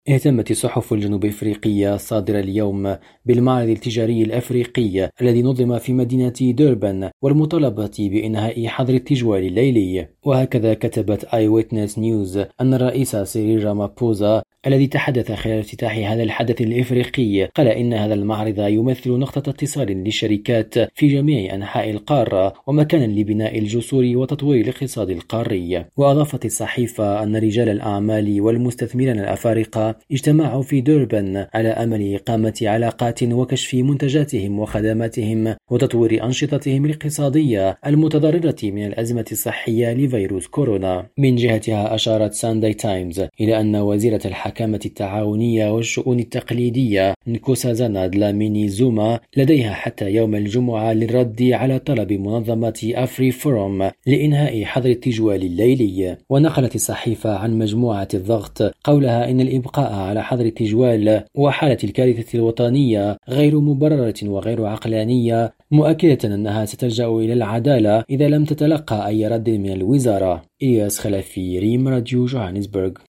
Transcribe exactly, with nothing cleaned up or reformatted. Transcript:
اهتمت الصحف الجنوب أفريقية الصادرة اليوم بالمعرض التجاري الأفريقي الذي نظم في مدينة ديربن والمطالبة بإنهاء حظر التجوال الليلي. وهكذا كتبت آي ويتنس نيوز أن الرئيس سيريل رامابوزا الذي تحدث خلال افتتاح هذا الحدث الإفريقي قال إن هذا المعرض يمثل نقطة اتصال للشركات في جميع أنحاء القارة ومكانا لبناء الجسور وتطوير الاقتصاد القاري. وأضافت الصحيفة أن رجال الأعمال والمستثمرين الأفارقة اجتمعوا في دوربن على أمل إقامة علاقات وكشف منتجاتهم وخدماتهم وتطوير أنشطتهم الاقتصادية المتضررة من الأزمة الصحية لفيروس كورونا. من جهتها أشارت سانداي تايمز إلى أن وزيرة الحكامة التعاونية والشؤون التقليدية نكوسازانا دلاميني زوما لديها حتى يوم الجمعة للرد على طلب منظمة أفري فوروم لإنهاء حظر التجوال الليلي. ونقلت الصحيفة عن مجموعة الضغط قولها إن الإبقاء على حظر التجوال وحالة الكارثة الوطنية غير مبررة وغير عقلانية، مؤكدة أنها ستلجأ إلى العدالة إذا لم تتلقى أي رد من الوزارة. إلياس خلفي، ريم راديو، جوهانسبرغ.